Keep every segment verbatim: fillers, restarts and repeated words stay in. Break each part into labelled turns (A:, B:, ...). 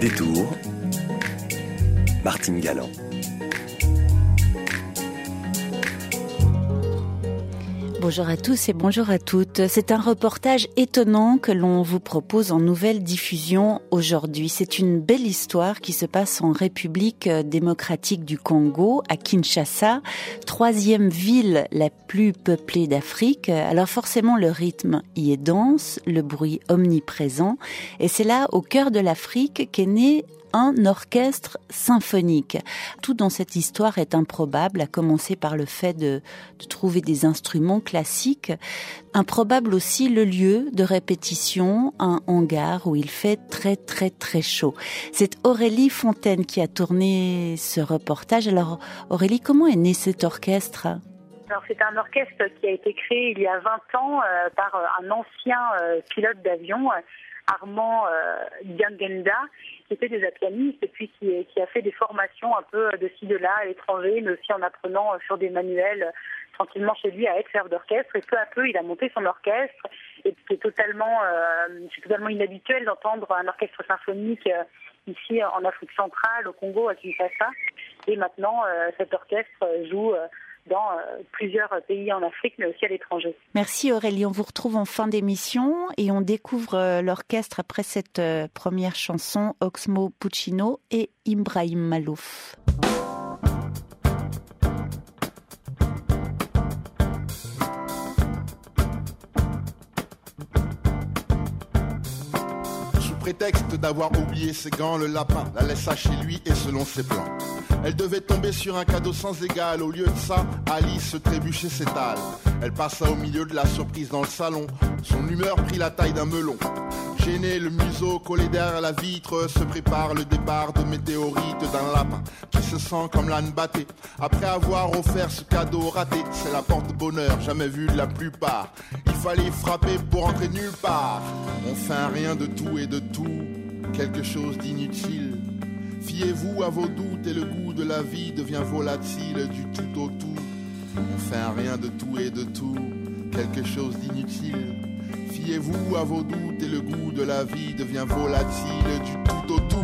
A: Détour, Martine Galland.
B: Bonjour à tous et bonjour à toutes. C'est un reportage étonnant que l'on vous propose en nouvelle diffusion aujourd'hui. C'est une belle histoire qui se passe en République démocratique du Congo, à Kinshasa, troisième ville la plus peuplée d'Afrique. Alors forcément, le rythme y est dense, le bruit omniprésent. Et c'est là, au cœur de l'Afrique, qu'est né un orchestre symphonique. Tout dans cette histoire est improbable, à commencer par le fait de, de trouver des instruments classiques. Improbable aussi le lieu de répétition, un hangar où il fait très très très chaud. C'est Aurélie Fontaine qui a tourné ce reportage. Alors Aurélie, comment est né cet orchestre ?
C: Alors, c'est un orchestre qui a été créé il y a vingt ans euh, par un ancien euh, pilote d'avion, Armand euh, Diangenda, qui était déjà pianiste et puis qui, qui a fait des formations un peu de ci de là à l'étranger, mais aussi en apprenant sur des manuels tranquillement chez lui à être chef d'orchestre. Et peu à peu, il a monté son orchestre. Et c'est totalement, euh, c'est totalement inhabituel d'entendre un orchestre symphonique euh, ici en Afrique centrale, au Congo, à Kinshasa. Et maintenant, euh, cet orchestre joue euh, dans euh, plusieurs pays en Afrique, mais aussi à l'étranger.
B: Merci Aurélie, on vous retrouve en fin d'émission et on découvre euh, l'orchestre après cette euh, première chanson, Oxmo Puccino et Ibrahim Malouf.
D: Sous prétexte d'avoir oublié ses gants, le lapin la laissa chez lui et selon ses plans. Elle devait tomber sur un cadeau sans égal. Au lieu de ça, Alice se trébuchait s'étale. Elle passa au milieu de la surprise dans le salon. Son humeur prit la taille d'un melon. Gêné, le museau collé derrière la vitre, se prépare le départ de météorite d'un lapin qui se sent comme l'âne batté. Après avoir offert ce cadeau raté, c'est la porte-bonheur jamais vue de la plupart. Il fallait frapper pour entrer nulle part. On fait un rien de tout et de tout, quelque chose d'inutile. Fiez-vous à vos doutes et le goût de la vie devient volatile du tout au tout. On fait un rien de tout et de tout, quelque chose d'inutile. Fiez-vous à vos doutes et le goût de la vie devient volatile du tout au tout.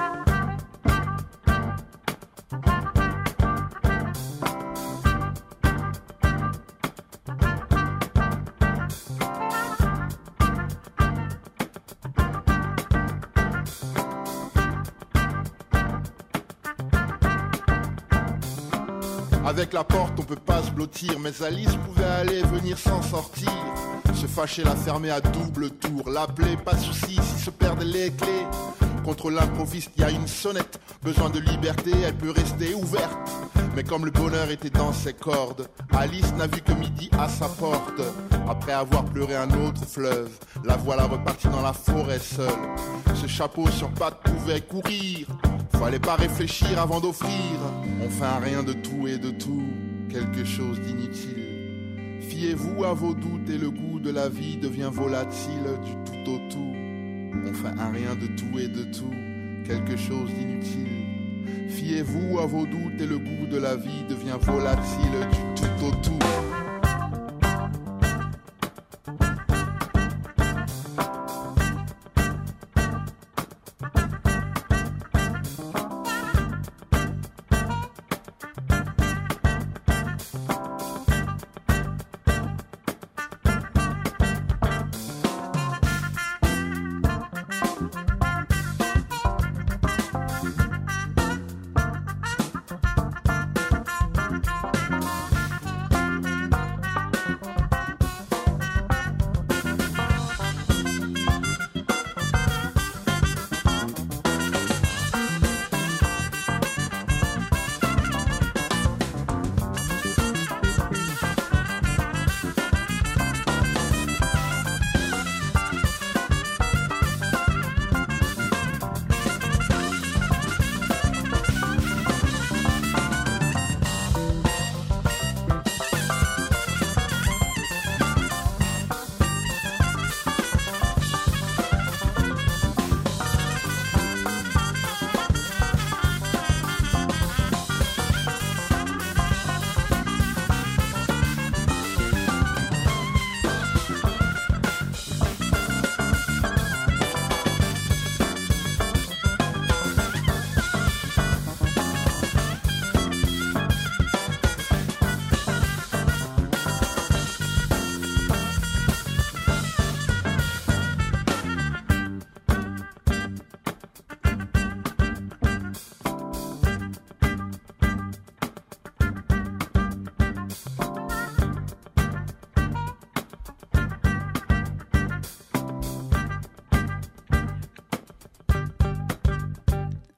D: Avec la porte on peut pas se blottir, mais Alice pouvait aller venir sans sortir. Se fâcher, la fermer à double tour, l'appeler, pas de soucis si se perdent les clés. Contre l'improviste y a une sonnette, besoin de liberté, elle peut rester ouverte. Mais comme le bonheur était dans ses cordes, Alice n'a vu que midi à sa porte. Après avoir pleuré un autre fleuve, la voilà repartie dans la forêt seule. Ce chapeau sur pattes pouvait courir, fallait pas réfléchir avant d'offrir. On fait un rien de tout et de tout, quelque chose d'inutile. Fiez-vous à vos doutes et le goût de la vie devient volatile du tout au tout. On fait un rien de tout et de tout, quelque chose d'inutile. Fiez-vous à vos doutes et le goût de la vie devient volatile du tout au tout.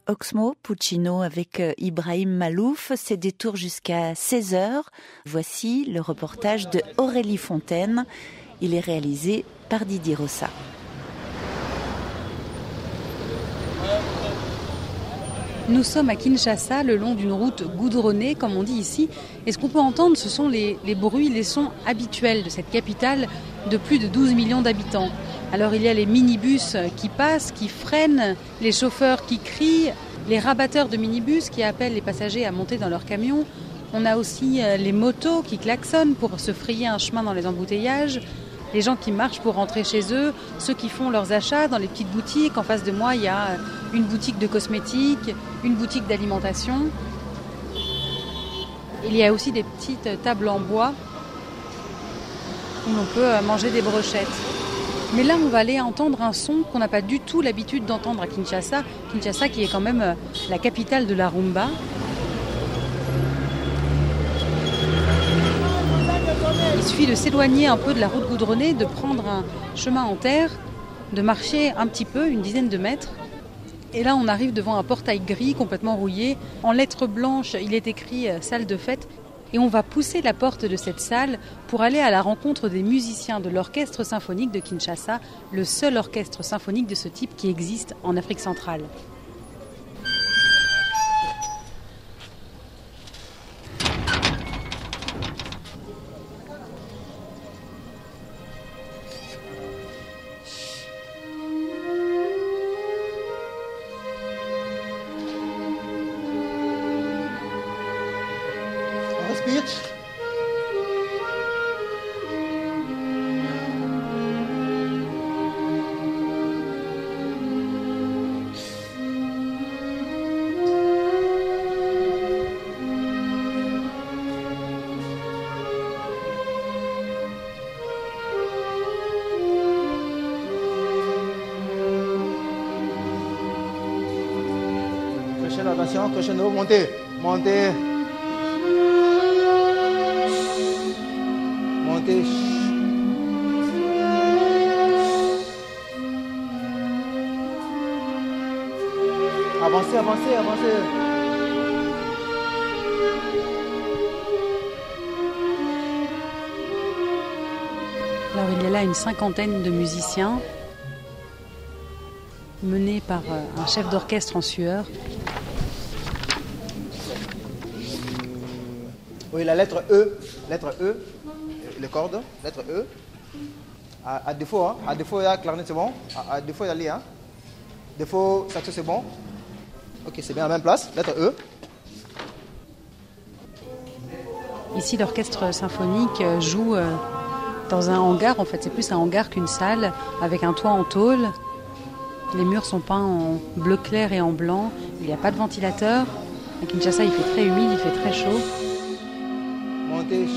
B: Oxmo Puccino avec Ibrahim Malouf. C'est des tours jusqu'à seize heures. Voici le reportage de Aurélie Fontaine. Il est réalisé par Didier Rossa.
A: Nous sommes à Kinshasa, le long d'une route goudronnée, comme on dit ici. Et ce qu'on peut entendre, ce sont les, les bruits, les sons habituels de cette capitale de plus de douze millions d'habitants. Alors il y a les minibus qui passent, qui freinent, les chauffeurs qui crient, les rabatteurs de minibus qui appellent les passagers à monter dans leur camion. On a aussi les motos qui klaxonnent pour se frayer un chemin dans les embouteillages. Les gens qui marchent pour rentrer chez eux, ceux qui font leurs achats dans les petites boutiques. En face de moi, il y a une boutique de cosmétiques, une boutique d'alimentation. Il y a aussi des petites tables en bois où l'on peut manger des brochettes. Mais là, on va aller entendre un son qu'on n'a pas du tout l'habitude d'entendre à Kinshasa. Kinshasa qui est quand même la capitale de la rumba. Il suffit de s'éloigner un peu de la route goudronnée, de prendre un chemin en terre, de marcher un petit peu, une dizaine de mètres. Et là, on arrive devant un portail gris complètement rouillé. En lettres blanches, il est écrit « salle de fête ». Et on va pousser la porte de cette salle pour aller à la rencontre des musiciens de l'orchestre symphonique de Kinshasa, le seul orchestre symphonique de ce type qui existe en Afrique centrale.
E: Attention, crescendo, montez, montez, montez. Avancez, avancez, avancez.
A: Alors il y a là une cinquantaine de musiciens menés par un chef d'orchestre en sueur.
E: Oui, la lettre E, lettre E, les cordes, lettre E. À, à défaut, hein, à défaut, il y a clarinette, c'est bon. À, à défaut, il y a li, hein. Défaut, saxo, c'est bon. Ok, c'est bien à la même place, lettre E.
A: Ici, l'orchestre symphonique joue dans un hangar. En fait, c'est plus un hangar qu'une salle, avec un toit en tôle. Les murs sont peints en bleu clair et en blanc. Il n'y a pas de ventilateur. À Kinshasa, il fait très humide, il fait très chaud.
E: Montez.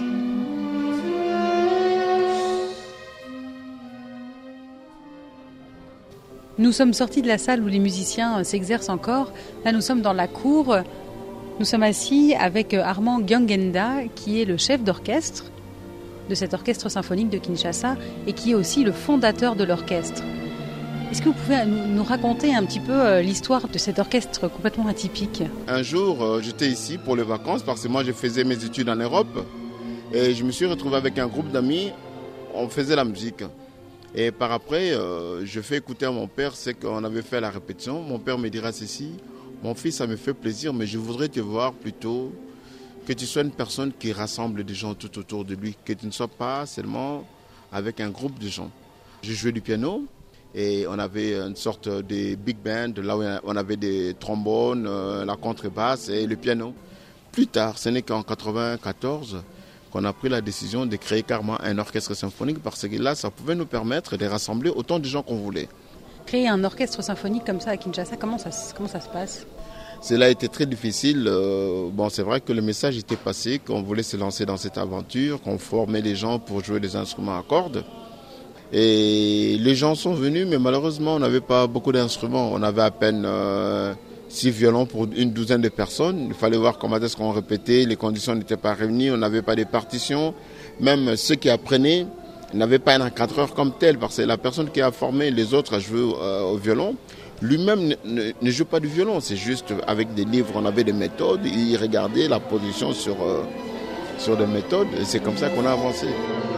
A: Nous sommes sortis de la salle où les musiciens s'exercent encore. Là, nous sommes dans la cour. Nous sommes assis avec Armand Gyangenda, qui est le chef d'orchestre de cet orchestre symphonique de Kinshasa et qui est aussi le fondateur de l'orchestre. Est-ce que vous pouvez nous raconter un petit peu l'histoire de cet orchestre complètement atypique ?
D: Un jour, j'étais ici pour les vacances parce que moi, je faisais mes études en Europe et je me suis retrouvé avec un groupe d'amis. On faisait la musique. Et par après, euh, je fais écouter à mon père ce qu'on avait fait à la répétition. Mon père me dira ceci: mon fils, ça me fait plaisir, mais je voudrais te voir plutôt que tu sois une personne qui rassemble des gens tout autour de lui, que tu ne sois pas seulement avec un groupe de gens. Je jouais du piano. Et on avait une sorte de big band, là où on avait des trombones, euh, la contrebasse et le piano. Plus tard, ce n'est qu'en quatre-vingt-quatorze qu'on a pris la décision de créer carrément un orchestre symphonique parce que là, ça pouvait nous permettre de rassembler autant de gens qu'on voulait.
A: Créer un orchestre symphonique comme ça à Kinshasa, comment ça, comment ça se passe ?
D: Cela a été très difficile. Euh, bon, c'est vrai que le message était passé, qu'on voulait se lancer dans cette aventure, qu'on formait les gens pour jouer des instruments à cordes. Et les gens sont venus, mais malheureusement, on n'avait pas beaucoup d'instruments. On avait à peine euh, six violons pour une douzaine de personnes. Il fallait voir comment est-ce qu'on répétait. Les conditions n'étaient pas réunies. On n'avait pas de partitions. Même ceux qui apprenaient
F: n'avait pas un encadreur comme tel, parce que la personne qui a formé les autres à jouer euh, au violon, lui-même ne, ne, ne joue pas du violon, c'est juste avec des livres, on avait des méthodes, il regardait la position sur, euh, sur des méthodes, et c'est comme ça qu'on a avancé.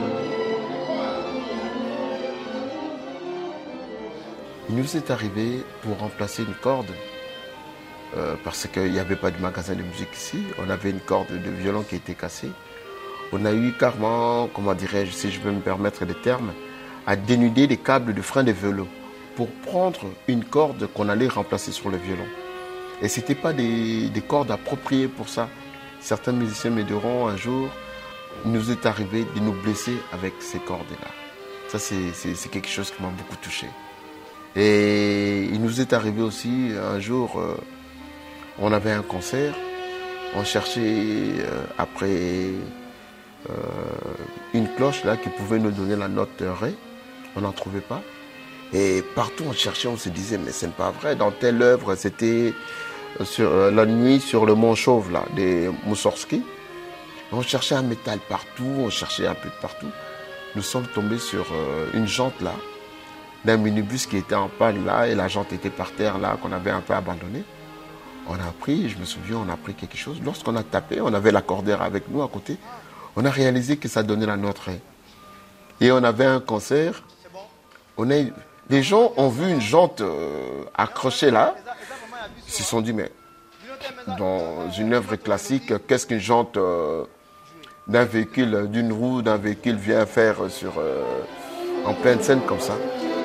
G: Il nous est arrivé pour remplacer une corde, euh, parce qu'il n'y avait pas de magasin de musique ici, on avait une corde de violon qui était cassée. On a eu carrément, comment dirais-je, si je peux me permettre des termes, à dénuder les câbles de frein de vélo pour prendre une corde qu'on allait remplacer sur le violon. Et ce n'était pas des, des cordes appropriées pour ça. Certains musiciens me diront un jour, il nous est arrivé de nous blesser avec ces cordes-là. Ça, c'est, c'est, c'est quelque chose qui m'a beaucoup touché. Et il nous est arrivé aussi un jour, euh, on avait un concert, on cherchait euh, après euh, une cloche là qui pouvait nous donner la note ré, on n'en trouvait pas. Et partout on cherchait, on se disait mais ce n'est pas vrai, dans telle œuvre c'était sur euh, la nuit sur le mont Chauve là, des Moussorski. On cherchait un métal partout, on cherchait un peu de partout. Nous sommes tombés sur euh, une jante là, d'un minibus qui était en panne là, et la jante était par terre là, qu'on avait un peu abandonné. On a pris, je me souviens, on a pris quelque chose. Lorsqu'on a tapé, on avait l'accordaire avec nous à côté, on a réalisé que ça donnait la note ré. Et on avait un concert, on a, les gens ont vu une jante euh, accrochée là, ils se sont dit, mais dans une œuvre classique, qu'est-ce qu'une jante euh, d'un véhicule, d'une roue, d'un véhicule vient faire sur, euh, en pleine scène comme ça?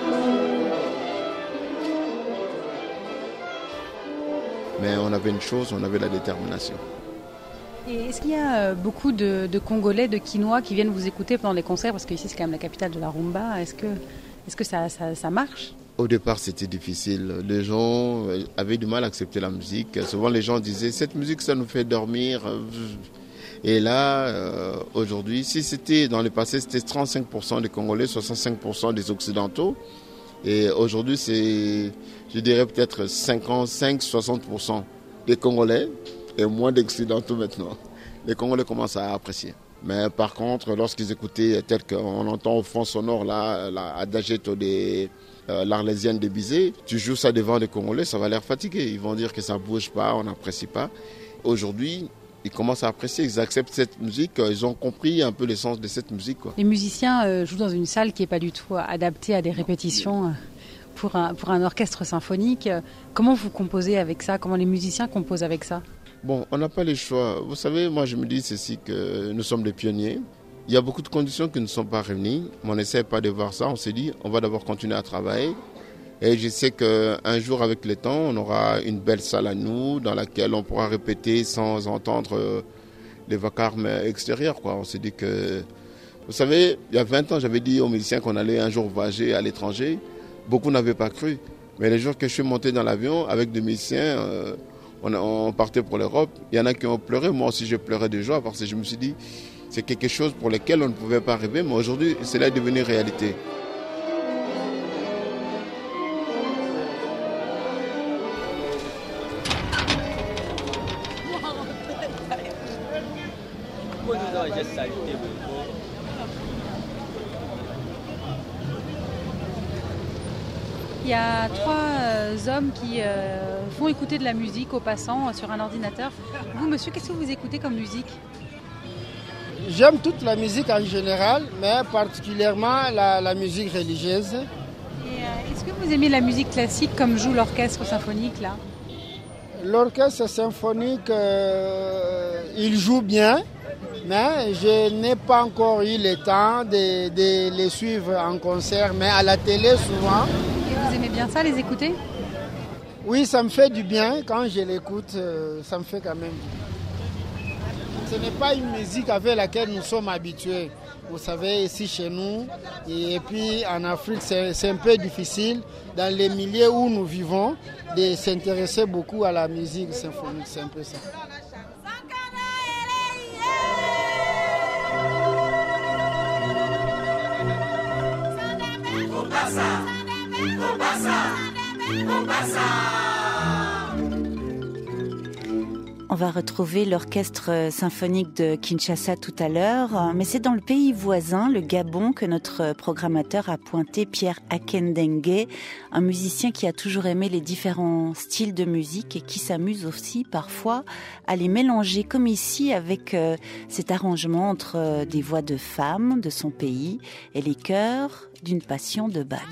F: Mais on avait une chose, on avait la détermination.
A: Et est-ce qu'il y a beaucoup de, de Congolais, de Kinois qui viennent vous écouter pendant les concerts? Parce qu'ici, c'est quand même la capitale de la rumba. Est-ce que, est-ce que ça, ça, ça marche?
F: Au départ, c'était difficile. Les gens avaient du mal à accepter la musique. Souvent, les gens disaient, cette musique, ça nous fait dormir. Et là, euh, aujourd'hui, si c'était dans le passé, c'était trente-cinq pour cent des Congolais, soixante-cinq pour cent des Occidentaux. Et aujourd'hui, c'est, je dirais peut-être cinquante-cinq à soixante pour cent des Congolais et moins d'Occidentaux maintenant. Les Congolais commencent à apprécier. Mais par contre, lorsqu'ils écoutaient tel qu'on entend au fond sonore là, la Adagetto des euh, l'Arlésienne de Bizet, tu joues ça devant les Congolais, ça va l'air fatigué. Ils vont dire que ça bouge pas, on n'apprécie pas. Aujourd'hui, ils commencent à apprécier, ils acceptent cette musique, ils ont compris un peu l'essence de cette musique, quoi.
A: Les musiciens euh, jouent dans une salle qui n'est pas du tout adaptée à des répétitions euh, pour un, pour un orchestre symphonique. Comment vous composez avec ça? Comment les musiciens composent avec ça?
F: Bon, on n'a pas le choix. Vous savez, moi je me dis ceci, que nous sommes des pionniers. Il y a beaucoup de conditions qui ne sont pas réunies, mais on n'essaie pas de voir ça. On s'est dit, on va d'abord continuer à travailler. Et je sais qu'un jour, avec le temps, on aura une belle salle à nous dans laquelle on pourra répéter sans entendre les vacarmes extérieurs, quoi. On s'est dit que... Vous savez, il y a vingt ans, j'avais dit aux musiciens qu'on allait un jour voyager à l'étranger. Beaucoup n'avaient pas cru. Mais les jours que je suis monté dans l'avion avec des musiciens, euh, on, on partait pour l'Europe. Il y en a qui ont pleuré. Moi aussi, je pleurais de joie parce que je me suis dit, c'est quelque chose pour lequel on ne pouvait pas rêver. Mais aujourd'hui, cela est devenu réalité.
A: Il y a trois euh, hommes qui euh, font écouter de la musique aux passants euh, sur un ordinateur. Vous, monsieur, qu'est-ce que vous écoutez comme musique?
H: J'aime toute la musique en général, mais particulièrement la, la musique religieuse.
A: Et euh, est-ce que vous aimez la musique classique comme joue l'orchestre symphonique là?
H: L'orchestre symphonique, euh, il joue bien, mais je n'ai pas encore eu le temps de, de les suivre en concert, mais à la télé souvent.
A: Vous aimez bien ça, les écouter?
H: Oui, ça me fait du bien. Quand je l'écoute, ça me fait quand même du bien. Ce n'est pas une musique avec laquelle nous sommes habitués. Vous savez, ici chez nous, et puis en Afrique, c'est, c'est un peu difficile, dans les milieux où nous vivons, de s'intéresser beaucoup à la musique symphonique. C'est un peu ça.
B: On va retrouver l'orchestre symphonique de Kinshasa tout à l'heure, mais c'est dans le pays voisin, le Gabon, que notre programmateur a pointé Pierre Akendengue, un musicien qui a toujours aimé les différents styles de musique et qui s'amuse aussi parfois à les mélanger, comme ici avec euh, cet arrangement entre euh, des voix de femmes de son pays et les chœurs d'une passion de Bach.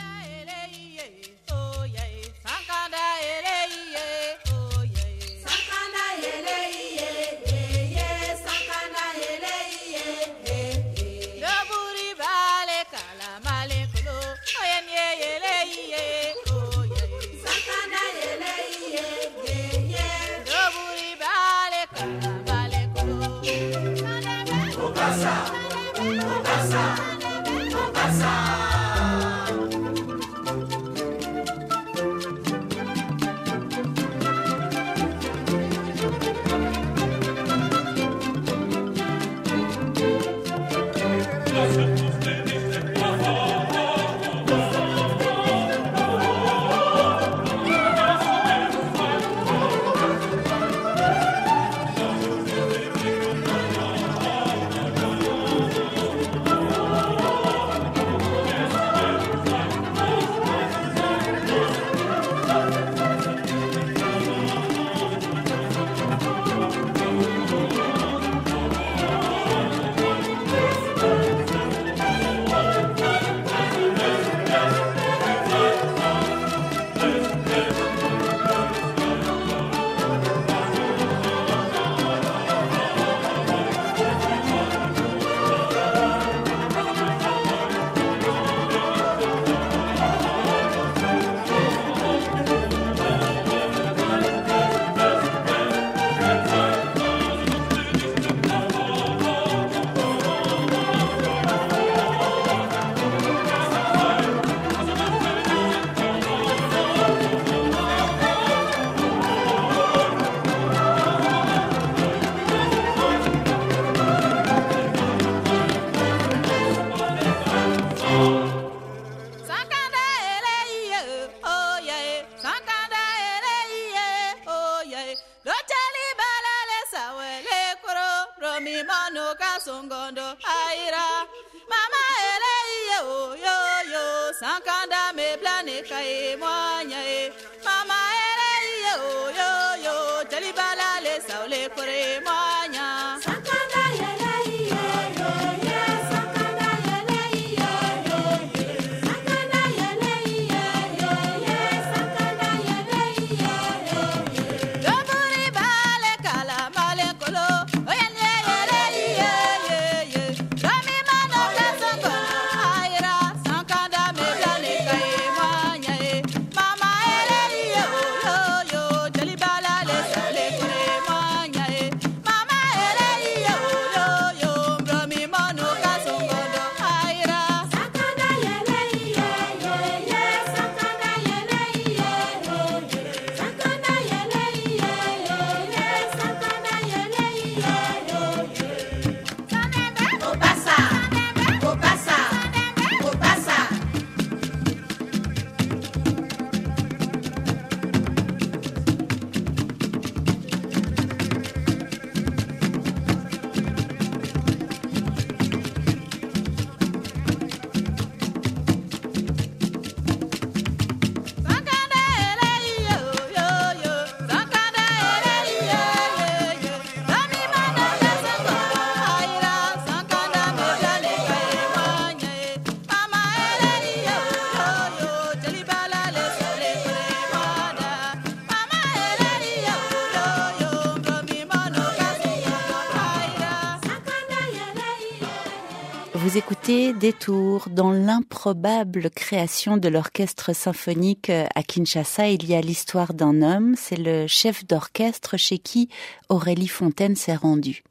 B: Vous écoutez Détour. Dans l'improbable création de l'orchestre symphonique à Kinshasa, il y a l'histoire d'un homme. C'est le chef d'orchestre chez qui Aurélie Fontaine s'est rendue.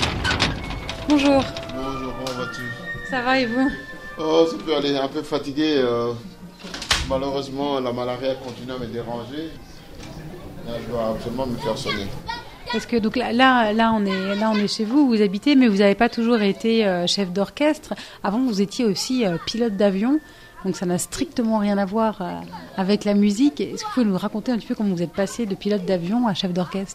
A: Bonjour.
F: Bonjour, comment vas-tu?
A: Ça va et vous?
F: Oh, ça peut aller, un peu fatigué. Euh, malheureusement, la malaria continue à me déranger. Là, je dois absolument me faire soigner.
A: Parce que donc là, là, là, on est, là, on est chez vous, vous habitez, mais vous n'avez pas toujours été euh, chef d'orchestre. Avant, vous étiez aussi euh, pilote d'avion, donc ça n'a strictement rien à voir euh, avec la musique. Est-ce que vous pouvez nous raconter un petit peu comment vous êtes passé de pilote d'avion à chef d'orchestre?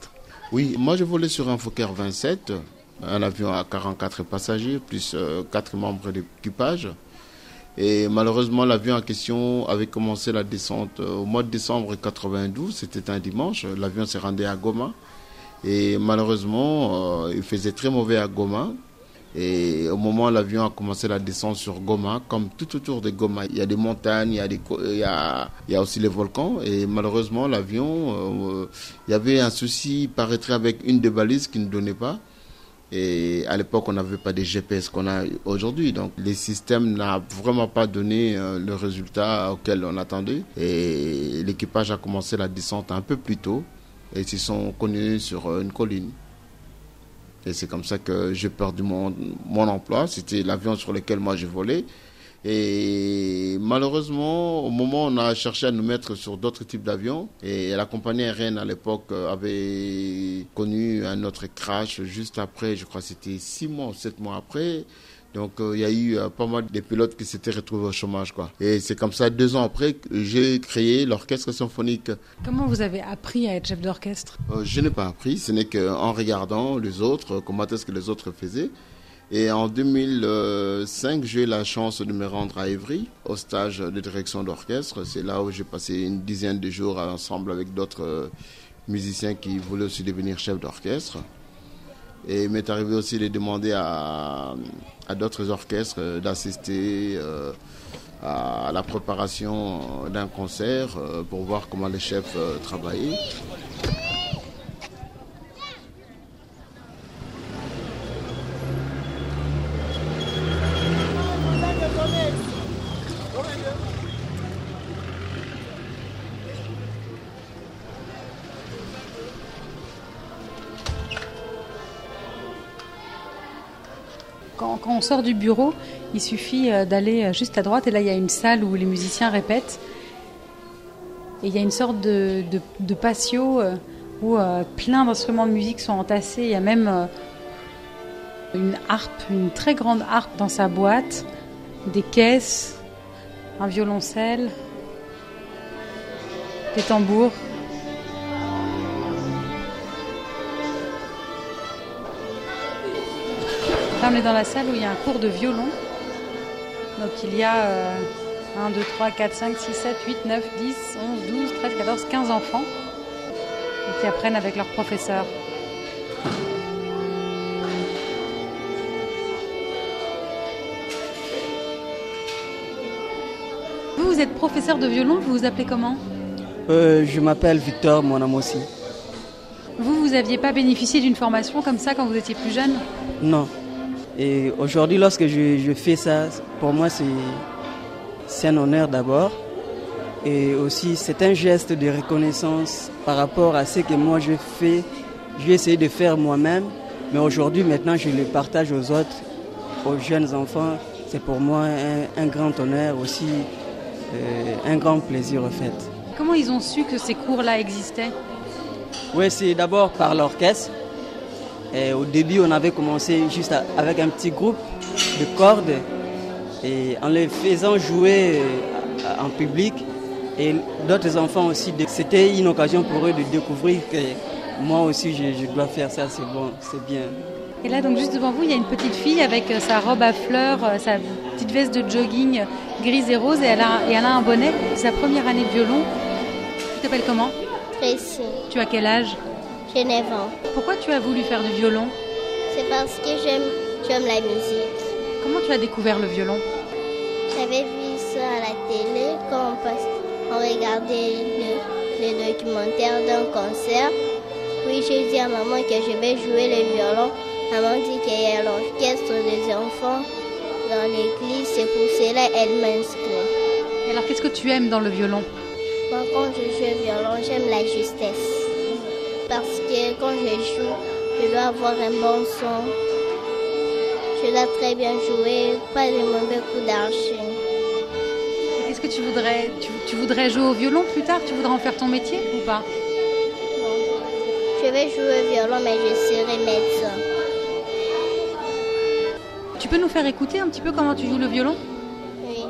F: Oui, moi je volais sur un Fokker vingt-sept, un avion à quarante-quatre passagers, plus euh, quatre membres d'équipage. Et malheureusement, l'avion en question avait commencé la descente au mois de décembre quatre-vingt-douze, c'était un dimanche. L'avion s'est rendu à Goma. Et malheureusement, euh, il faisait très mauvais à Goma. Et au moment où l'avion a commencé la descente sur Goma, comme tout autour de Goma, il y a des montagnes, il y a, des, il y a, il y a aussi les volcans. Et malheureusement, l'avion, euh, il y avait un souci, il paraîtrait, avec une des balises qui ne donnait pas. Et à l'époque, on n'avait pas de G P S qu'on a aujourd'hui. Donc, les systèmes n'ont vraiment pas donné euh, le résultat auquel on attendait. Et l'équipage a commencé la descente un peu plus tôt. Et ils se sont connus sur une colline. Et c'est comme ça que j'ai perdu mon, mon emploi. C'était l'avion sur lequel moi je volais. Et malheureusement, au moment où on a cherché à nous mettre sur d'autres types d'avions, et la compagnie aérienne à l'époque avait connu un autre crash juste après, je crois que c'était six mois ou sept mois après. Donc il euh, y a eu euh, pas mal de pilotes qui s'étaient retrouvés au chômage, quoi. Et c'est comme ça, deux ans après, que j'ai créé l'orchestre symphonique.
A: Comment vous avez appris à être chef d'orchestre ?
F: euh, Je n'ai pas appris, ce n'est qu'en regardant les autres, comment est-ce que les autres faisaient. Et en deux mille cinq, j'ai eu la chance de me rendre à Évry, au stage de direction d'orchestre. C'est là où j'ai passé une dizaine de jours ensemble avec d'autres euh, musiciens qui voulaient aussi devenir chef d'orchestre. Et il m'est arrivé aussi de demander à, à d'autres orchestres d'assister euh, à la préparation d'un concert euh, pour voir comment les chefs euh, travaillaient.
A: Quand, quand on sort du bureau, il suffit d'aller juste à droite et là il y a une salle où les musiciens répètent. Et il y a une sorte de, de, de patio où euh, plein d'instruments de musique sont entassés. Il y a même euh, une harpe, une très grande harpe dans sa boîte, des caisses, un violoncelle, des tambours. Là, on est dans la salle où il y a un cours de violon. Donc il y a euh, un, deux, trois, quatre, cinq, six, sept, huit, neuf, dix, onze, douze, treize, quatorze, quinze enfants et qui apprennent avec leur professeur. Vous, vous êtes professeur de violon, vous vous appelez comment ?
I: euh, Je m'appelle Victor Monamossi.
A: Vous, vous n'aviez pas bénéficié d'une formation comme ça quand vous étiez plus jeune ?
I: Non. Et aujourd'hui, lorsque je, je fais ça, pour moi, c'est, c'est un honneur d'abord. Et aussi, c'est un geste de reconnaissance par rapport à ce que moi je fais. J'ai essayé de faire moi-même, mais aujourd'hui, maintenant, je le partage aux autres, aux jeunes enfants. C'est pour moi un, un grand honneur, aussi euh, un grand plaisir, en fait.
A: Comment ils ont su que ces cours-là existaient ?
I: Oui, c'est d'abord par l'orchestre. Et au début, on avait commencé juste avec un petit groupe de cordes et en les faisant jouer en public. Et d'autres enfants aussi, c'était une occasion pour eux de découvrir que moi aussi je, je dois faire ça, c'est bon, c'est bien.
A: Et là, donc juste devant vous, il y a une petite fille avec sa robe à fleurs, sa petite veste de jogging grise et rose et elle a, et elle a un bonnet. C'est sa première année de violon. Tu t'appelles comment ?
J: Tracy.
A: Tu as quel âge ?
J: J'ai neuf ans.
A: Pourquoi tu as voulu faire du violon ?
J: C'est parce que j'aime, j'aime la musique.
A: Comment tu as découvert le violon ?
J: J'avais vu ça à la télé quand on, passe, on regardait le, le documentaire d'un concert. Puis j'ai dit à maman que je vais jouer le violon. Maman dit qu'il y a l'orchestre des enfants dans l'église. C'est pour cela qu'elle m'inscrit.
A: Et alors qu'est-ce que tu aimes dans le violon ?
J: Moi, quand je joue le violon, j'aime la justesse. Parce que quand je joue, je dois avoir un bon son. Je dois très bien jouer, pas de mauvais coups d'archer.
A: Est-ce que tu voudrais, tu, tu voudrais jouer au violon plus tard ? Tu voudrais en faire ton métier ou pas ?
J: Non. Je vais jouer au violon, mais je serai médecin.
A: Tu peux nous faire écouter un petit peu comment tu joues le violon ?
J: Oui.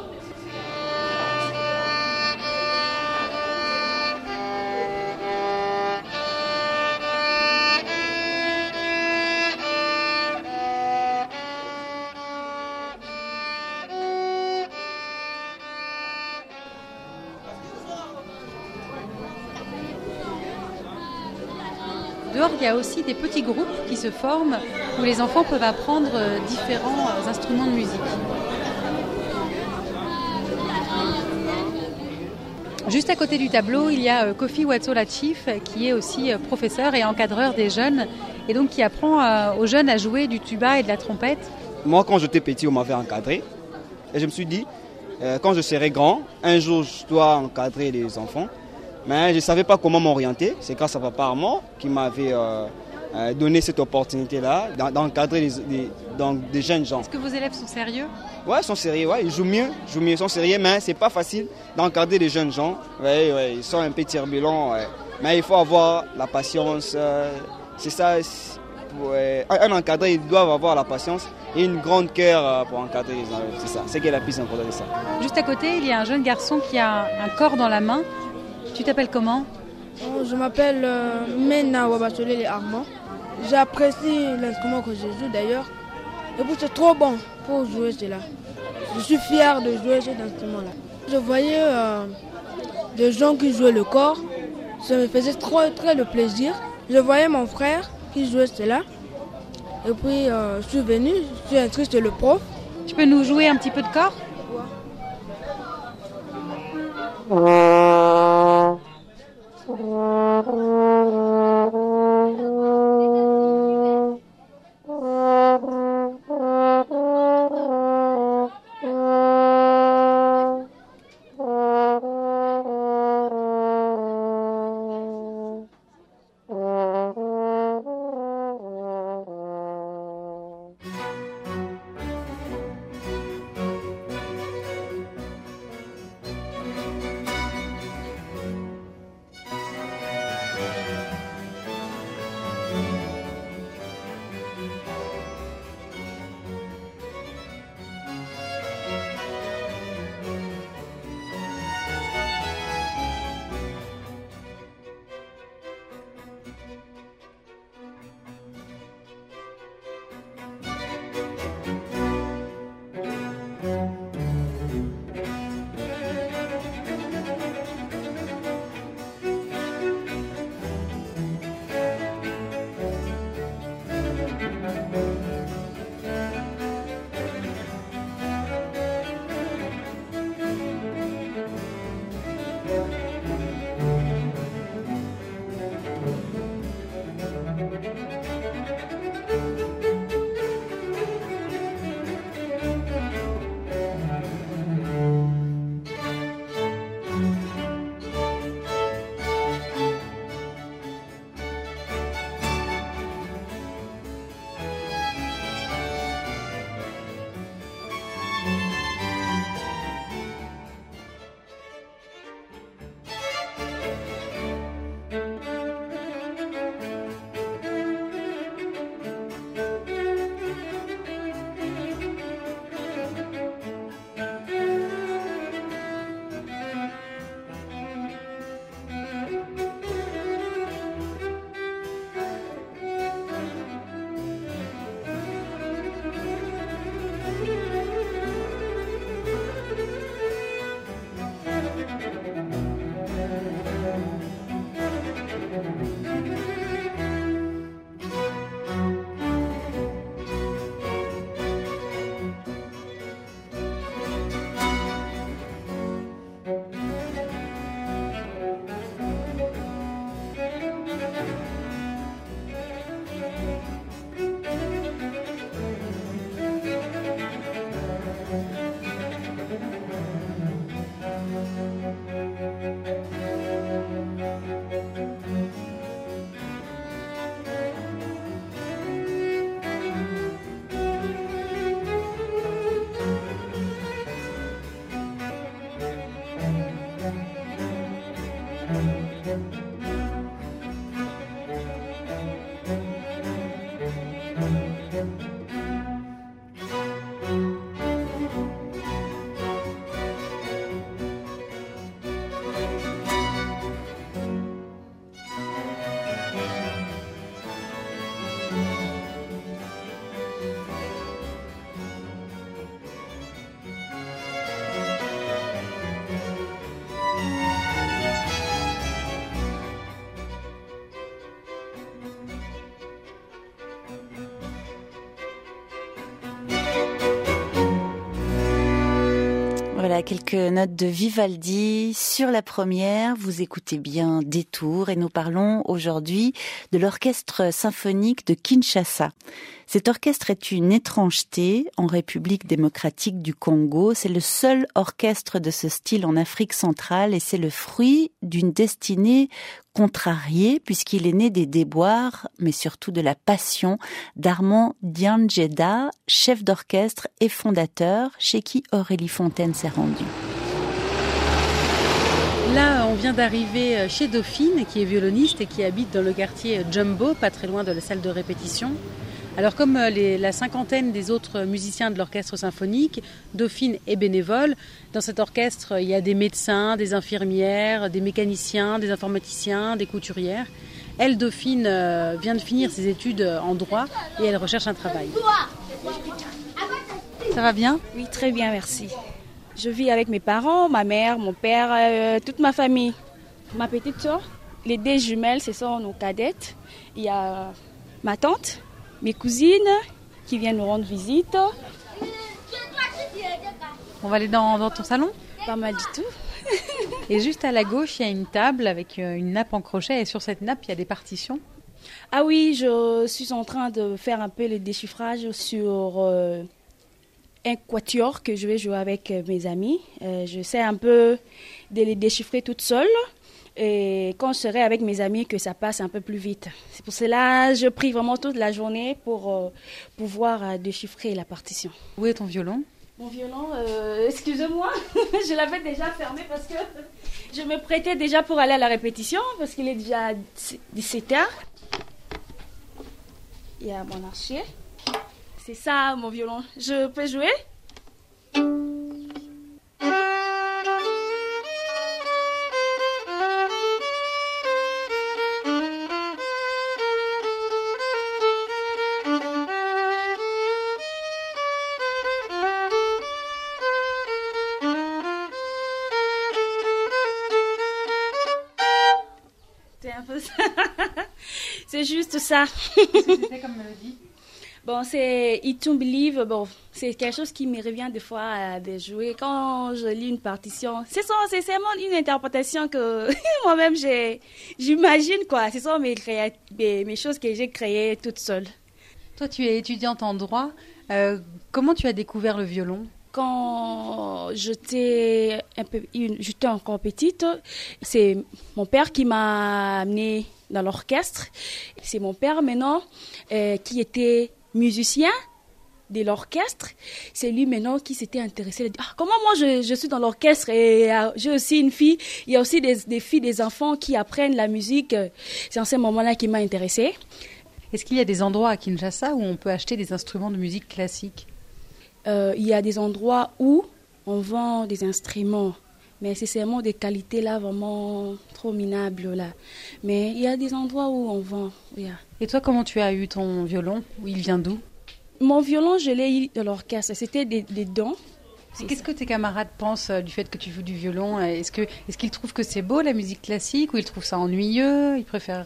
A: dehors, il y a aussi des petits groupes qui se forment où les enfants peuvent apprendre différents instruments de musique. Juste à côté du tableau, il y a Kofi Watso-Lachif qui est aussi professeur et encadreur des jeunes et donc qui apprend aux jeunes à jouer du tuba et de la trompette.
K: Moi, quand j'étais petit, on m'avait encadré et je me suis dit, euh, quand je serai grand, un jour je dois encadrer les enfants. Mais je ne savais pas comment m'orienter. C'est grâce à papa Armand qui m'avait euh, euh, donné cette opportunité-là d'encadrer les, les, donc des jeunes gens.
A: Est-ce que vos élèves sont sérieux ?
K: Ouais, ils sont sérieux, ouais, ils jouent mieux, ils jouent mieux, ils sont sérieux, mais c'est pas facile d'encadrer les jeunes gens. Ouais, ouais, ils sont un peu turbulents, ouais. Mais il faut avoir la patience. Euh, c'est ça, ouais. Un encadré, ils doivent avoir la patience et une grande cœur pour encadrer les élèves. C'est ça, c'est qui est la plus importante de ça.
A: Juste à côté, il y a un jeune garçon qui a un corps dans la main. Tu t'appelles comment ?
L: Je m'appelle euh, Mena Wabatolele Armand. J'apprécie l'instrument que je joue d'ailleurs. Et puis c'est trop bon pour jouer cela. Je suis fier de jouer cet instrument-là. Je voyais euh, des gens qui jouaient le corps. Ça me faisait trop, très le plaisir. Je voyais mon frère qui jouait cela. Et puis euh, je suis venu, je suis inscrit chez le prof.
A: Tu peux nous jouer un petit peu de corps ?
B: Voilà quelques notes de Vivaldi. Sur la première, vous écoutez bien Détour et nous parlons aujourd'hui de l'orchestre symphonique de Kinshasa. Cet orchestre est une étrangeté en République démocratique du Congo. C'est le seul orchestre de ce style en Afrique centrale et c'est le fruit d'une destinée contrariée puisqu'il est né des déboires, mais surtout de la passion d'Armand Diandjeda, chef d'orchestre et fondateur, chez qui Aurélie Fontaine s'est rendue.
A: Là, on vient d'arriver chez Dauphine, qui est violoniste et qui habite dans le quartier Jumbo, pas très loin de la salle de répétition. Alors comme les, la cinquantaine des autres musiciens de l'orchestre symphonique, Dauphine est bénévole. Dans cet orchestre, il y a des médecins, des infirmières, des mécaniciens, des informaticiens, des couturières. Elle, Dauphine, vient de finir ses études en droit et elle recherche un travail. Ça va bien ?
M: Oui, très bien, merci. Je vis avec mes parents, ma mère, mon père, euh, toute ma famille. Ma petite soeur, les deux jumelles, ce sont nos cadettes. Il y a ma tante, mes cousines qui viennent nous rendre visite.
A: On va aller dans, dans ton salon ?
M: Pas mal du tout.
A: Et juste à la gauche, il y a une table avec une nappe en crochet et sur cette nappe, il y a des partitions.
M: Ah oui, je suis en train de faire un peu le déchiffrage sur euh, un quatuor que je vais jouer avec mes amis. Euh, je sais un peu de les déchiffrer toute seule. Et quand je serai avec mes amis, que ça passe un peu plus vite. C'est pour cela que je prie vraiment toute la journée pour euh, pouvoir euh, déchiffrer la partition.
A: Où est ton violon ?
M: Mon violon, euh, excusez-moi, je l'avais déjà fermé parce que je me prêtais déjà pour aller à la répétition parce qu'il est déjà dix-sept heures. Il y a mon archer. C'est ça mon violon. Je peux jouer ? C'est juste ça.
A: Qu'est-ce que c'était comme mélodie ?
M: Bon, c'est It To Believe. Bon, c'est quelque chose qui me revient des fois euh, de jouer quand je lis une partition. C'est ça, c'est seulement une interprétation que moi-même j'ai, j'imagine quoi. Ce sont mes, créa... mes, mes choses que j'ai créées toute seule.
A: Toi, tu es étudiante en droit. Euh, comment tu as découvert le violon ?
M: Quand j'étais un peu, j'étais encore petite, c'est mon père qui m'a amenée dans l'orchestre. C'est mon père maintenant euh, qui était musicien de l'orchestre. C'est lui maintenant qui s'était intéressé. Il a dit, ah, comment moi je, je suis dans l'orchestre et euh, j'ai aussi une fille. Il y a aussi des, des filles, des enfants qui apprennent la musique. C'est en ce moment-là qui m'a intéressée.
A: Est-ce qu'il y a des endroits à Kinshasa où on peut acheter des instruments de musique classique ?
M: Euh, il y a des endroits où on vend des instruments, mais c'est seulement des qualités là vraiment trop minables là. Mais il y a des endroits où on vend. Yeah.
A: Et toi, comment tu as eu ton violon ? Il vient d'où ?
M: Mon violon, je l'ai eu de l'orchestre. C'était des, des dons.
A: Et qu'est-ce que tes camarades pensent du fait que tu joues du violon ? Est-ce que, est-ce qu'ils trouvent que c'est beau la musique classique ou ils trouvent ça ennuyeux ? Ils préfèrent.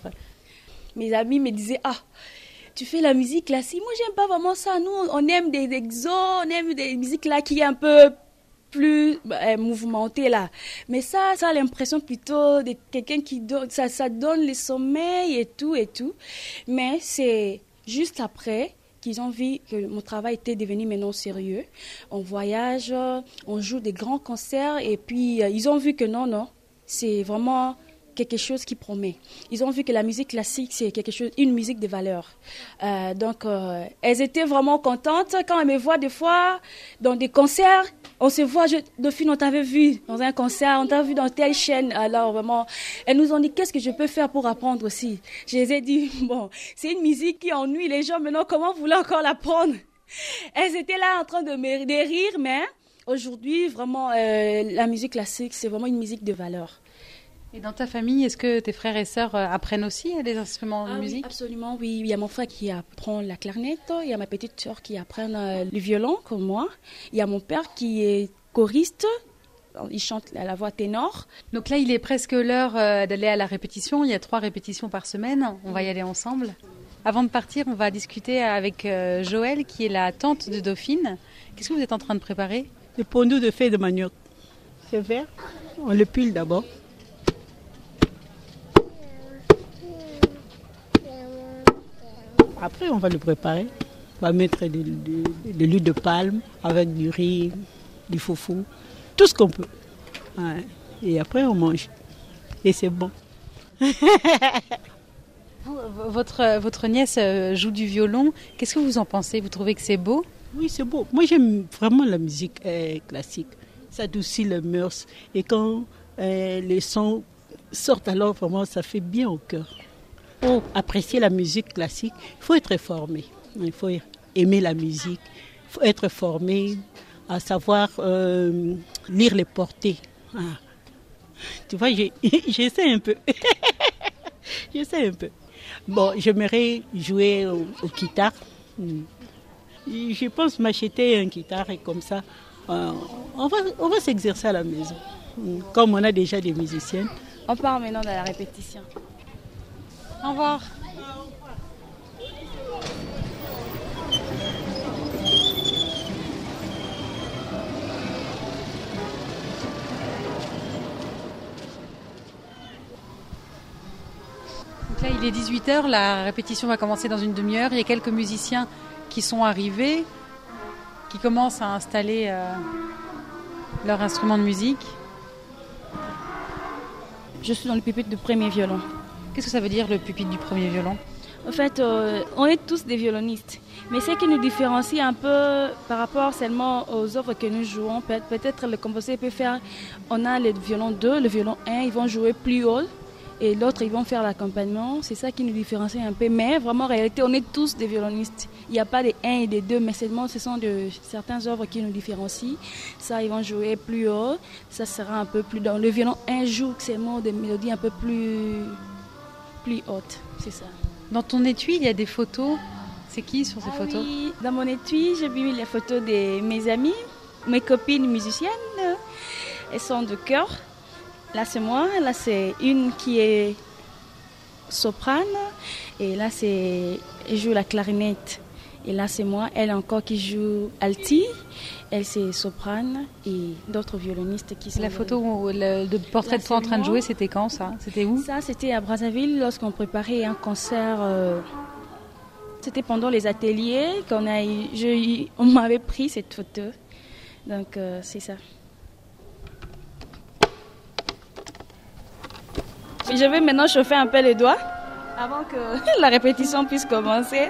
M: Mes amis me disaient ah. Tu fais la musique classique. Moi, j'aime pas vraiment ça. Nous, on aime des exos, on aime des musiques là qui est un peu plus euh, mouvementée là. Mais ça, ça a l'impression plutôt de quelqu'un qui donne, ça, ça donne le sommeil et tout et tout. Mais c'est juste après qu'ils ont vu que mon travail était devenu maintenant sérieux. On voyage, on joue des grands concerts et puis euh, ils ont vu que non, non, c'est vraiment quelque chose qui promet. Ils ont vu que la musique classique, c'est quelque chose, une musique de valeur. Euh, donc, euh, elles étaient vraiment contentes. Quand elles me voient des fois dans des concerts, on se voit, je, Dauphine, on t'avait vu dans un concert, on t'a vu dans telle chaîne. Alors, vraiment, elles nous ont dit, qu'est-ce que je peux faire pour apprendre aussi ? Je les ai dit, bon, c'est une musique qui ennuie les gens. Maintenant, comment vous voulez encore l'apprendre ? Elles étaient là en train de, me, de rire, mais aujourd'hui, vraiment, euh, la musique classique, c'est vraiment une musique de valeur.
A: Et dans ta famille, est-ce que tes frères et sœurs apprennent aussi des instruments
M: ah
A: de musique ?
M: Oui, absolument, oui. Il y a mon frère qui apprend la clarinette, il y a ma petite sœur qui apprend le violon, comme moi. Il y a mon père qui est choriste, il chante à la voix ténor.
A: Donc là, il est presque l'heure d'aller à la répétition. Il y a trois répétitions par semaine, on va y aller ensemble. Avant de partir, on va discuter avec Joël, qui est la tante de Dauphine. Qu'est-ce que vous êtes en train de préparer ?
N: Le pondou de feuilles de manioc. ce verre, on le pile d'abord. Après, on va le préparer. On va mettre de, de, de l'huile de palme avec du riz, du foufou, tout ce qu'on peut. Ouais. Et après, on mange. Et c'est bon.
A: Votre, votre nièce joue du violon. Qu'est-ce que vous en pensez? Vous trouvez que c'est beau?
N: Oui, c'est beau. Moi, j'aime vraiment la musique euh, classique. Ça adoucit les mœurs. Et quand euh, les sons sortent, alors vraiment, ça fait bien au cœur. Pour apprécier la musique classique, il faut être formé. Il faut aimer la musique. Il faut être formé à savoir euh, lire les portées. Ah. Tu vois, j'essaie un peu. J'essaie un peu. Bon, j'aimerais jouer au, au guitare. Je pense m'acheter un guitare et comme ça, euh, on va, on va s'exercer à la maison. Comme on a déjà des musiciennes.
M: On part maintenant dans la répétition.
A: Au revoir. Donc là, il est dix-huit heures, la répétition va commencer dans une demi-heure. Il y a quelques musiciens qui sont arrivés, qui commencent à installer euh, leur instrument de musique.
M: Je suis dans le pupitre du premier violon.
A: Qu'est-ce que ça veut dire, le pupitre du premier violon?
M: En fait, euh, on est tous des violonistes. Mais ce qui nous différencie un peu par rapport seulement aux œuvres que nous jouons, peut- peut-être le compositeur peut faire, on a le violon deux, le violon un, ils vont jouer plus haut. Et l'autre, ils vont faire l'accompagnement. C'est ça qui nous différencie un peu. Mais vraiment, en réalité, on est tous des violonistes. Il n'y a pas des un et des deux, mais seulement ce sont de certaines œuvres qui nous différencient. Ça, ils vont jouer plus haut. Ça sera un peu plus dans le violon un joue seulement des mélodies un peu plus, plus hautes. C'est ça.
A: Dans ton étui, il y a des photos. C'est qui sur ces
M: Ah
A: photos?
M: Oui. Dans mon étui, j'ai mis les photos de mes amies, mes copines musiciennes. Elles sont de chœur. Là, c'est moi. Là, c'est une qui est soprane. Et là, c'est elle joue la clarinette. Et là, c'est moi. Elle encore qui joue alti. Elle, c'est soprane. Et d'autres violonistes qui sont...
A: La photo où le, de portrait
M: Là,
A: de toi en train de
M: moi.
A: jouer, c'était quand ça? C'était où?
M: Ça, c'était à Brazzaville lorsqu'on préparait un concert. Euh, c'était pendant les ateliers qu'on a, eu- je- on m'avait pris cette photo. Donc, euh, c'est ça. Et je vais maintenant chauffer un peu les doigts avant que la répétition puisse commencer.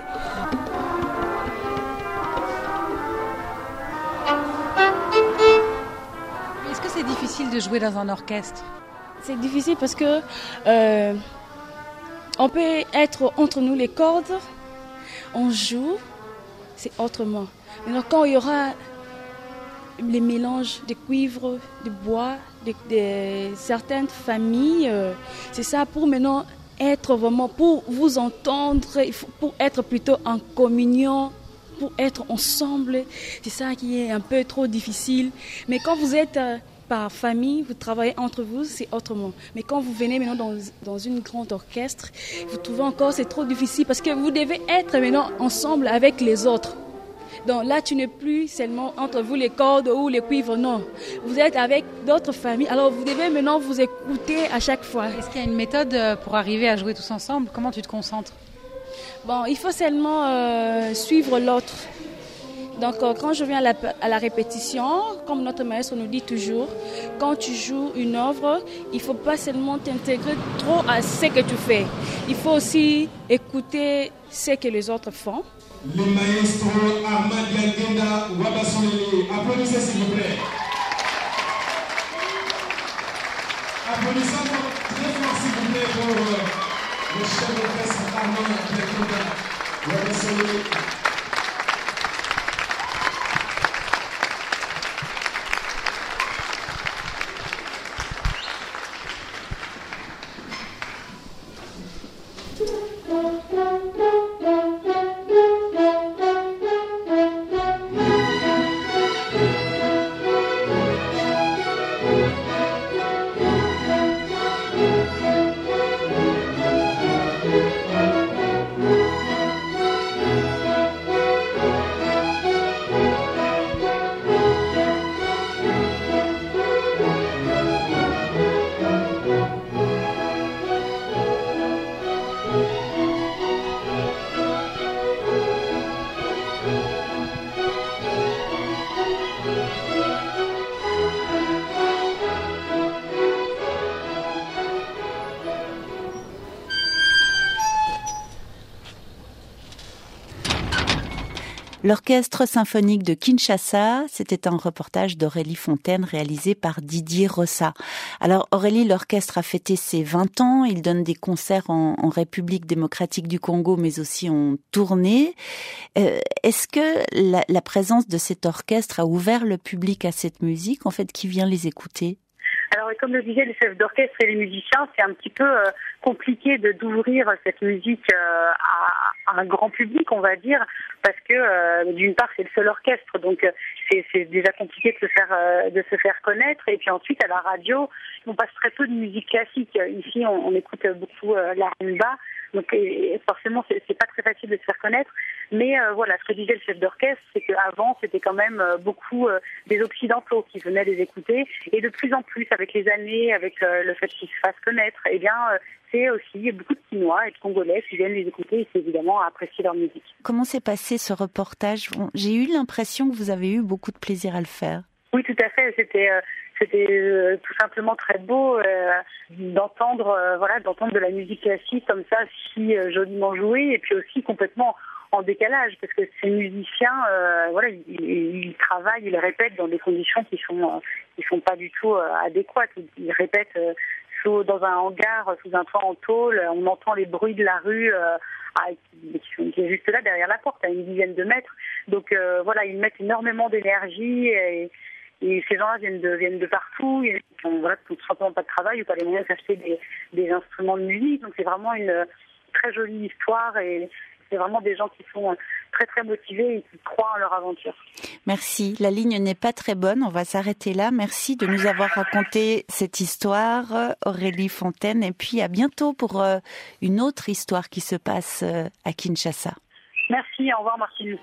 A: Est-ce que c'est difficile de jouer dans un orchestre?
M: C'est difficile parce que euh, on peut être entre nous les cordes, on joue, c'est autrement. Maintenant, quand il y aura les mélanges de cuivre, de bois, de, de certaines familles, euh, c'est ça pour maintenant être vraiment, pour vous entendre, il faut, pour être plutôt en communion, pour être ensemble, c'est ça qui est un peu trop difficile. Mais quand vous êtes euh, par famille, vous travaillez entre vous, c'est autrement. Mais quand vous venez maintenant dans, dans une grande orchestre, vous trouvez encore c'est trop difficile parce que vous devez être maintenant ensemble avec les autres. Donc là, tu n'es plus seulement entre vous les cordes ou les cuivres, non. Vous êtes avec d'autres familles. Alors vous devez maintenant vous écouter à chaque fois.
A: Est-ce qu'il y a une méthode pour arriver à jouer tous ensemble? Comment tu te concentres?
M: Bon, il faut seulement euh, suivre l'autre. Donc euh, quand je viens à la, à la répétition, comme notre maître nous dit toujours, quand tu joues une œuvre, il ne faut pas seulement t'intégrer trop à ce que tu fais. Il faut aussi écouter ce que les autres font.
O: Le maestro Ahmad Yangenda Wabasolele. Applaudissez s'il vous plaît. Applaudissons très fort s'il vous plaît pour euh, le chef d'orchestre Ahmad Yangenda Wabasolele.
B: L'orchestre symphonique de Kinshasa, c'était un reportage d'Aurélie Fontaine réalisé par Didier Rossa. Alors Aurélie, l'orchestre a fêté ses vingt ans, il donne des concerts en, en République démocratique du Congo mais aussi en tournée. Euh, est-ce que la, la présence de cet orchestre a ouvert le public à cette musique? En fait, qui vient les écouter?
C: Alors, comme le disaient les chefs d'orchestre et les musiciens, c'est un petit peu euh, compliqué de d'ouvrir cette musique euh, à, à un grand public, on va dire, parce que euh, d'une part c'est le seul orchestre, donc euh, c'est, c'est déjà compliqué de se faire euh, de se faire connaître. Et puis ensuite à la radio, on passe très peu de musique classique. Ici, on, on écoute beaucoup euh, la rumba, donc et, et forcément c'est, c'est pas très facile de se faire connaître. Mais euh, voilà, ce que disait le chef d'orchestre, c'est qu'avant c'était quand même euh, beaucoup euh, des occidentaux qui venaient les écouter, et de plus en plus avec les années, avec euh, le fait qu'ils se fassent connaître, eh bien euh, c'est aussi beaucoup de Chinois et de Congolais qui viennent les écouter et c'est évidemment apprécier leur musique.
B: Comment s'est passé ce reportage? J'ai eu l'impression que vous avez eu beaucoup de plaisir à le faire.
C: Oui, tout à fait. C'était euh, c'était euh, tout simplement très beau euh, d'entendre euh, voilà d'entendre de la musique classique comme ça, si euh, joliment jouée, et puis aussi complètement en décalage, parce que ces musiciens, euh, voilà, ils, ils travaillent, ils répètent dans des conditions qui sont euh, qui sont pas du tout euh, adéquates. Ils, ils répètent euh, sous, dans un hangar, sous un toit en tôle. On entend les bruits de la rue euh, à, qui, qui est juste là derrière la porte, à une dizaine de mètres. Donc euh, voilà, ils mettent énormément d'énergie et, et ces gens-là viennent de viennent de partout. Ils n'ont voilà, tout simplement pas de travail ou pas les moyens d'acheter des, des instruments de musique. Donc c'est vraiment une très jolie histoire et c'est vraiment des gens qui sont très très motivés et qui croient en leur aventure.
B: Merci. La ligne n'est pas très bonne. On va s'arrêter là. Merci de nous avoir raconté cette histoire, Aurélie Fontaine. Et puis à bientôt pour une autre histoire qui se passe à Kinshasa.
C: Merci. Au revoir, Martine.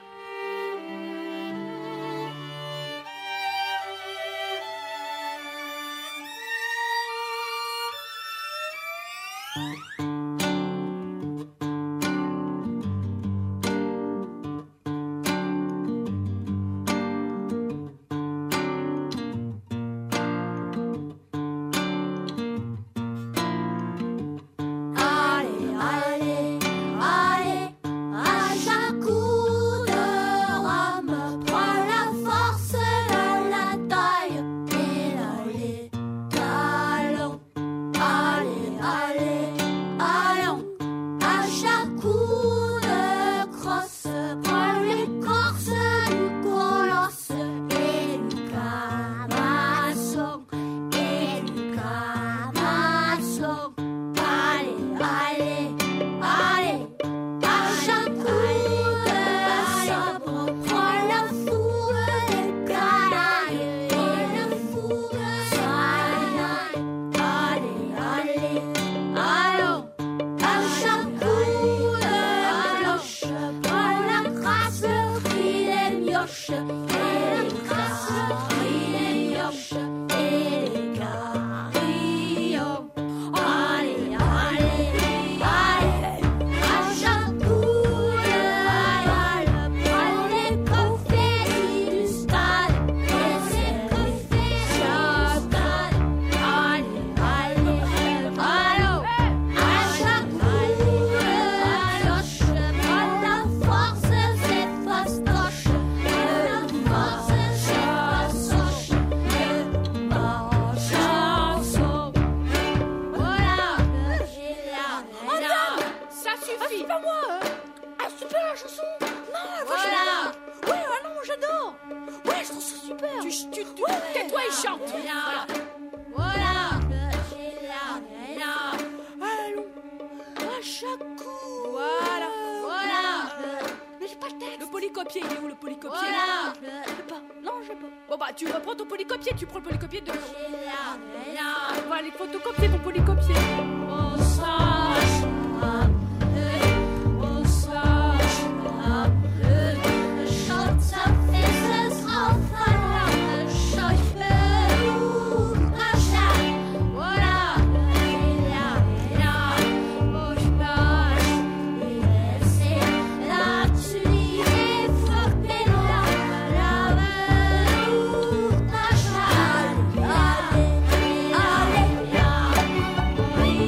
P: Allez, allez, allez, allez,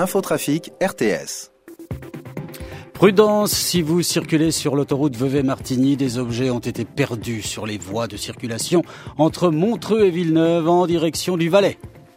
P: Infotrafic R T S.
Q: Prudence, si vous circulez sur l'autoroute Vevey-Martigny, des objets ont été perdus sur les voies de circulation entre Montreux et Villeneuve en direction du Valais.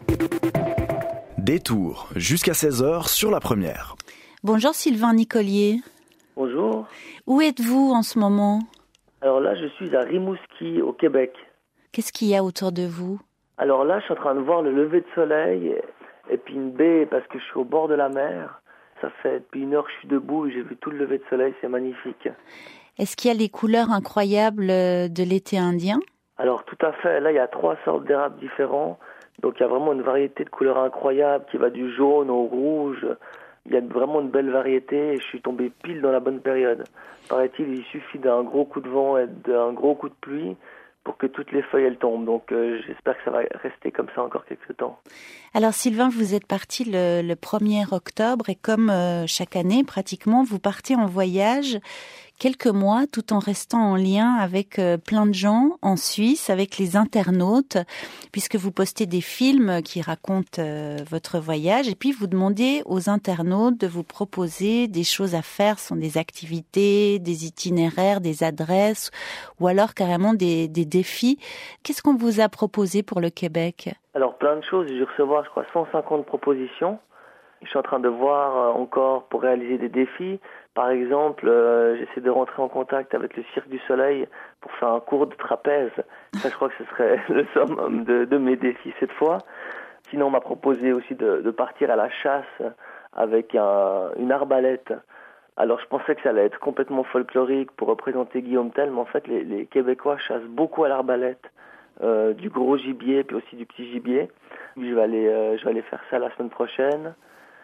P: Détour, jusqu'à seize heures sur la première.
B: Bonjour Sylvain Nicolier.
R: Bonjour.
B: Où êtes-vous en ce moment ?
R: Alors là, je suis à Rimouski, au Québec.
B: Qu'est-ce qu'il y a autour de vous ?
R: Alors là, je suis en train de voir le lever de soleil et puis une baie parce que je suis au bord de la mer. Ça fait depuis une heure que je suis debout et j'ai vu tout le lever de soleil, c'est magnifique.
B: Est-ce qu'il y a les couleurs incroyables de l'été indien ?
R: Alors tout à fait, là il y a trois sortes d'érables différents. Donc il y a vraiment une variété de couleurs incroyables qui va du jaune au rouge. Il y a vraiment une belle variété et je suis tombé pile dans la bonne période. Paraît-il, il suffit d'un gros coup de vent et d'un gros coup de pluie pour que toutes les feuilles elles tombent. Donc euh, j'espère que ça va rester comme ça encore quelques temps.
B: Alors Sylvain, vous êtes parti le, le premier octobre et comme euh, chaque année pratiquement, vous partez en voyage quelques mois tout en restant en lien avec euh, plein de gens en Suisse, avec les internautes, puisque vous postez des films qui racontent euh, votre voyage et puis vous demandez aux internautes de vous proposer des choses à faire, ce sont des activités, des itinéraires, des adresses ou alors carrément des, des défis. Qu'est-ce qu'on vous a proposé pour le Québec ?
R: Alors plein de choses, j'ai dû recevoir je crois cent cinquante propositions. Je suis en train de voir encore pour réaliser des défis. Par exemple, euh, j'essaie de rentrer en contact avec le Cirque du Soleil pour faire un cours de trapèze. Ça, je crois que ce serait le summum de, de mes défis cette fois. Sinon, on m'a proposé aussi de, de partir à la chasse avec un, une arbalète. Alors, je pensais que ça allait être complètement folklorique pour représenter Guillaume Tell, mais en fait, les, les Québécois chassent beaucoup à l'arbalète. Euh, du gros gibier puis aussi du petit gibier. Je vais aller, euh, je vais aller faire ça la semaine prochaine.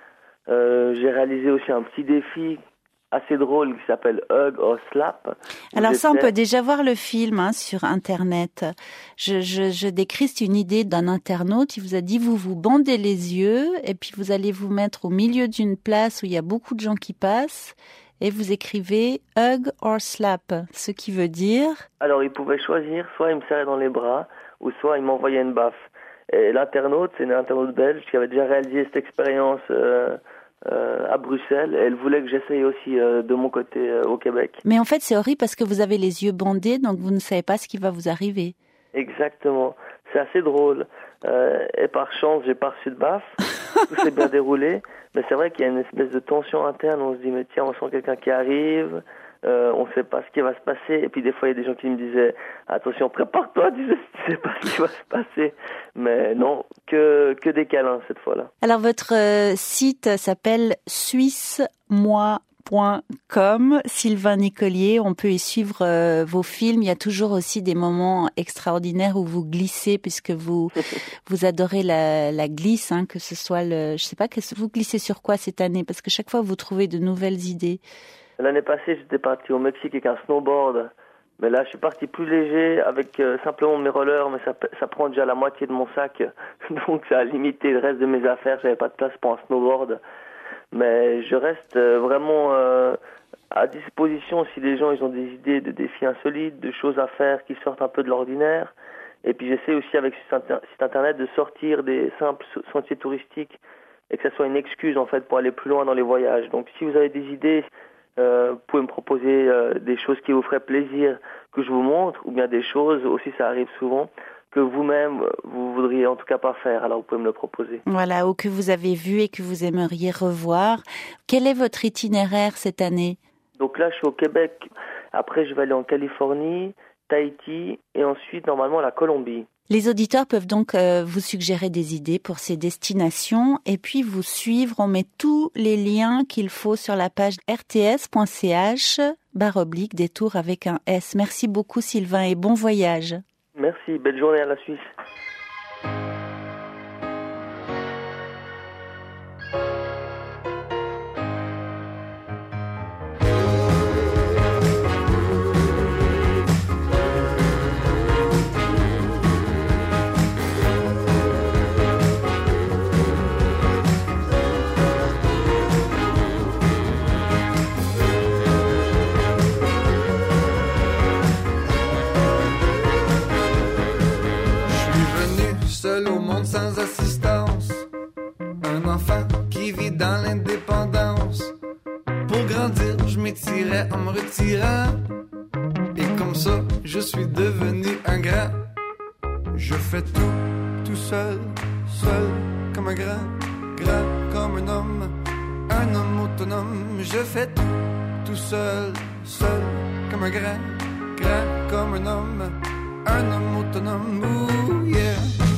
R: Euh, j'ai réalisé aussi un petit défi assez drôle qui s'appelle Hug or Slap.
B: Alors ça, on peut déjà voir le film hein, sur Internet. Je, je, je décris, c'est une idée d'un internaute. Il vous a dit, vous vous bandez les yeux et puis vous allez vous mettre au milieu d'une place où il y a beaucoup de gens qui passent et vous écrivez Hug or Slap, ce qui veut dire...
R: Alors, il pouvait choisir, soit il me serrait dans les bras, ou soit il m'envoyait une baffe. Et l'internaute, c'est une internaute belge qui avait déjà réalisé cette expérience euh, euh, à Bruxelles, et elle voulait que j'essaye aussi euh, de mon côté euh, au Québec.
B: Mais en fait, c'est horrible parce que vous avez les yeux bandés, donc vous ne savez pas ce qui va vous arriver.
R: Exactement. C'est assez drôle. Euh, et par chance, j'ai pas reçu de baffe. Tout s'est bien déroulé. Mais c'est vrai qu'il y a une espèce de tension interne. On se dit, mais tiens, on sent quelqu'un qui arrive. Euh, on ne sait pas ce qui va se passer. Et puis des fois, il y a des gens qui me disaient, attention, prépare-toi, tu sais, tu sais pas ce qui va se passer. Mais non, que, que des câlins cette fois-là.
B: Alors, votre euh, site s'appelle suisse moi point com, Sylvain Nicolier, on peut y suivre euh, vos films. Il y a toujours aussi des moments extraordinaires où vous glissez, puisque vous vous adorez la, la glisse, hein, que ce soit le, je sais pas, que vous glissez sur quoi cette année, parce que chaque fois vous trouvez de nouvelles idées.
R: L'année passée, j'étais parti au Mexique avec un snowboard, mais là je suis parti plus léger avec euh, simplement mes rollers, mais ça, ça prend déjà la moitié de mon sac, donc ça a limité le reste de mes affaires. J'avais pas de place pour un snowboard. Mais je reste vraiment euh, à disposition si les gens ils ont des idées de défis insolites, de choses à faire qui sortent un peu de l'ordinaire. Et puis j'essaie aussi avec ce site internet de sortir des simples sentiers touristiques et que ça soit une excuse en fait pour aller plus loin dans les voyages. Donc si vous avez des idées, euh, vous pouvez me proposer euh, des choses qui vous feraient plaisir que je vous montre, ou bien des choses, aussi ça arrive souvent, que vous-même, vous voudriez en tout cas pas faire, alors vous pouvez me le proposer.
B: Voilà, ou que vous avez vu et que vous aimeriez revoir. Quel est votre itinéraire cette année ?
R: Donc là, je suis au Québec. Après, je vais aller en Californie, Tahiti et ensuite, normalement, la Colombie.
B: Les auditeurs peuvent donc euh, vous suggérer des idées pour ces destinations et puis vous suivre. On met tous les liens qu'il faut sur la page r t s point c h barre oblique détour avec un S. Merci beaucoup Sylvain et bon voyage.
R: Merci, belle journée à la Suisse.
S: Seul au monde sans assistance, un enfant qui vit dans disais en me retirant. Et comme ça, je suis devenu un grand. Je fais tout, tout seul, seul, comme un grand, grand, comme un homme, un homme autonome. Je fais tout, tout seul, seul, comme un grand, grand, comme un homme, un homme autonome. Ooh, yeah.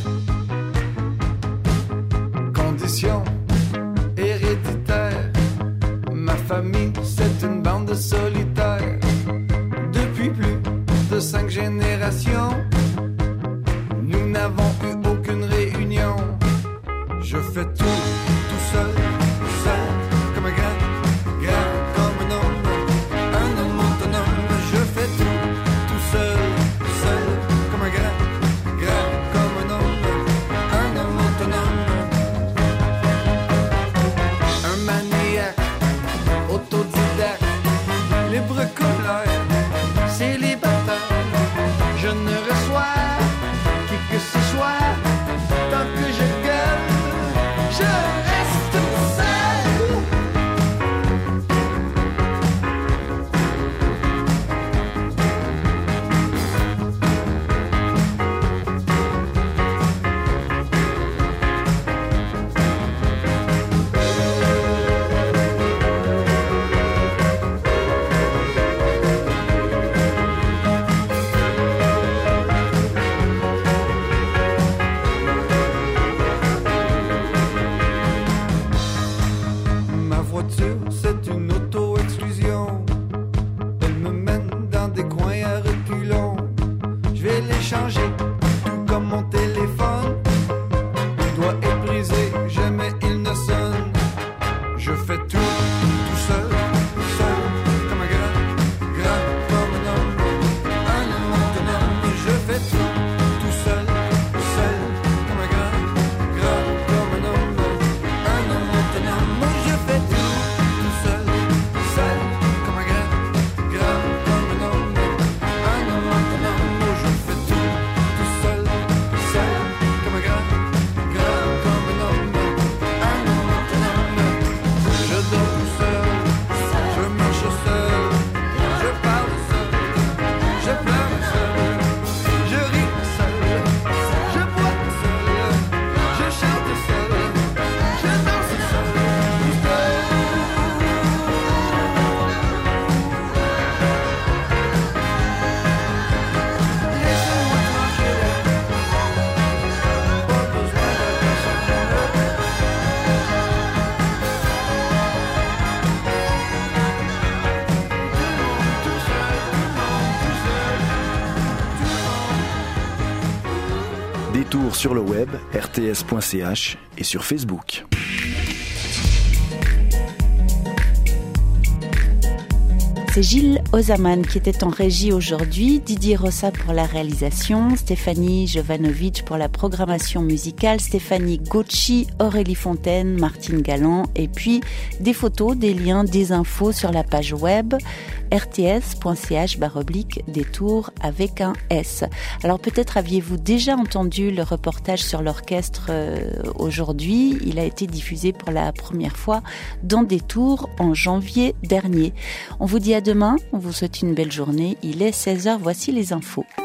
S: Condition héréditaire, ma famille c'est une bande de solitaires. Depuis plus de cinq générations, nous n'avons eu aucune réunion. Je fais tout, tout seul, seul, comme un grand, grand, comme un homme, un homme autonome. Je fais tout, tout seul, seul, comme un grand, grand, comme un homme, un homme autonome. Un maniaque, autodidacte, libre colère, célibataire. Je ne reçois qui que ce soit, tant que je gueule, je reste seul. Ma voiture, c'est une auto-exclusion. Elle me mène dans des coins à reculons. Je vais l'échanger, tout comme mon téléphone. Il doit être brisé, jamais il ne sonne. Je fais tout, tout seul, seul, comme un grand, grand, comme un homme, un homme autonome. Je fais tout, tout seul, seul, comme un grand, grand, comme un homme, un homme autonome. Je fais tout, tout seul, seul, comme un grand, grand, comme un homme, un homme autonome. Je fais tout, tout seul, seul, comme un grand, grand, comme un homme, un homme autonome. Je dors tout seul, je marche seul, je parle seul, je pleure seul, je ris seul, je bois seul, je chante seul, je danse seul, tout seul. Laissez-moi tranquille, pas besoin de personne.
P: Détour sur le web, r t s point c h et sur Facebook.
B: C'est Gilles Ozaman qui était en régie aujourd'hui, Didier Rossa pour la réalisation, Stéphanie Jovanovic pour la programmation musicale, Stéphanie Gauchy, Aurélie Fontaine, Martine Galland, et puis des photos, des liens, des infos sur la page web r t s point c h barre oblique détour avec un S. Alors peut-être aviez-vous déjà entendu le reportage sur l'orchestre euh, aujourd'hui. Il a été diffusé pour la première fois dans Détour en janvier dernier. On vous dit à demain, on vous souhaite une belle journée. Il est seize heures, voici les infos.